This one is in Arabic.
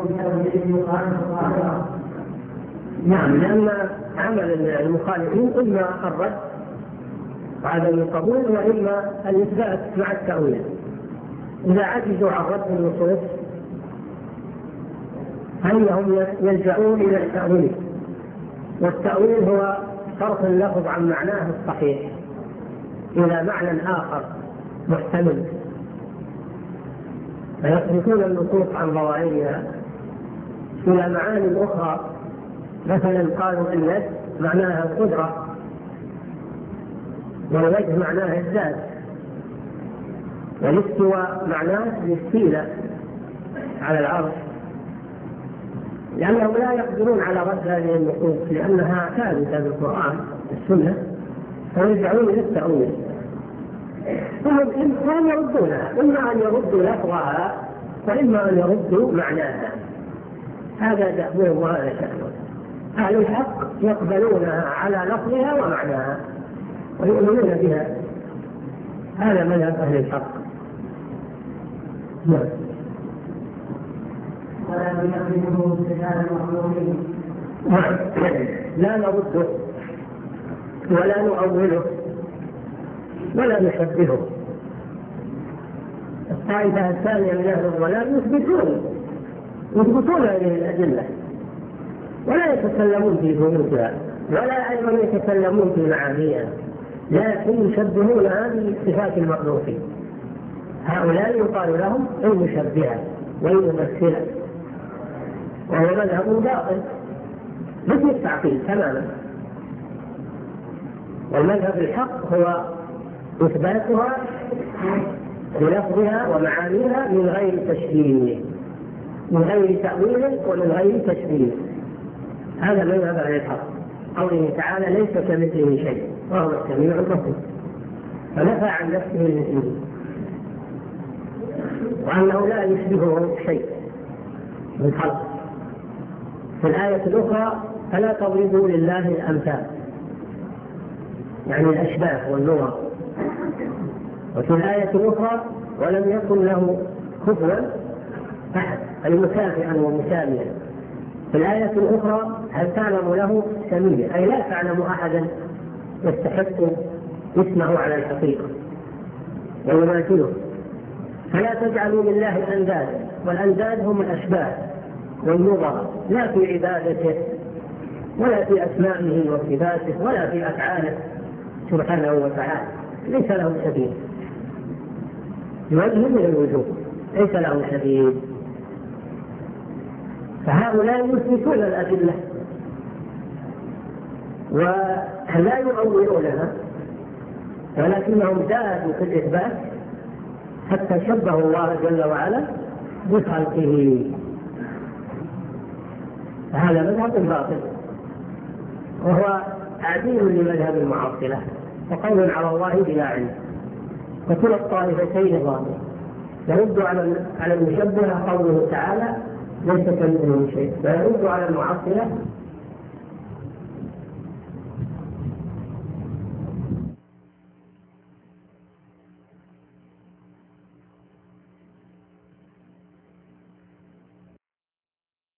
نعم، لأن عمل المخالفين إما الرد وعدم القبول وإما الإثبات مع التأويل. إذا عجزوا عن رد النصوص فإنهم يلجؤون إلى التأويل، والتأويل هو صرف اللفظ عن معناه الصحيح إلى معنى آخر محتمل، فيصرفون النصوص عن ظواهرها إلى معاني أخرى. مثلا قالوا اليد معناها القدرة، والوجه معناها الذات، والاستواء معناه الاستيلاء على العرش، لأنهم لا يقدرون على رد هذه النصوص لأنها ثابتة بالقرآن والسنة، فيرجعون إلى التأويل. فهم إن يردونها، إما أن يردوا لفظها وإما أن يردوا معناها. هذا دأبهم وهذا شأنهم. أهل الحق يقبلونها على لفظها ومعناها ويؤمنون بها. هذا مذهب أهل الحق. نعم. لا نرده ولا نؤوله ولا نشبهه. الطائفة الثانية من أهل الضلال يثبتون هذه الأدلة ولا يتكلمون في ثبوتها ولا أيضا يتكلمون في معانيها، لكن يشبهونها بصفات المخلوقين. هؤلاء يقال لهم المشبهة والممثلة، وهو مذهب باطل مثل التعطيل تماما. والمذهب الحق هو إثباتها بلفظها ومعانيها من غير تشبيه، من غير تأويل ومن غير تشبيه. هذا مذهب أهل الحق. قوله تعالى ليس كمثله شيء وهو السميع البصير، فنفى عن نفسه المثلية وأنه لا يشبهه شيء من خلقه. في الآية الأخرى فلا تضربوا لله الأمثال، يعني الأشباه والنظر. وفي الآية الأخرى ولم يكن له كفوا أحد، أي مكافئا ومساويا. في الآية الأخرى هل تعلم له سميا، أي لا تعلم أحدا يستحق اسمه على الحقيقة ويماثله. فلا تجعلوا لله أنداد، والأنداد هم الأشباه والنظر، لا في عبادته ولا في أسمائه وصفاته ولا في أفعاله سبحانه وتعالى، ليس له سبيل بوجه من الوجوه، ليس له سبيل. فهؤلاء يثبتون الأدلة ولا يؤولونها، ولكنهم زادوا في الإثبات حتى شبهوا الله جل وعلا بخلقه. هذا مذهب باطل وهو تعديل لمذهب المعطلة وقول على الله بلا علم. وكلا الطائفتين ظالمون. يرد على المشبهة قوله تعالى ليس كمثله شيء، ويرد على المعطلة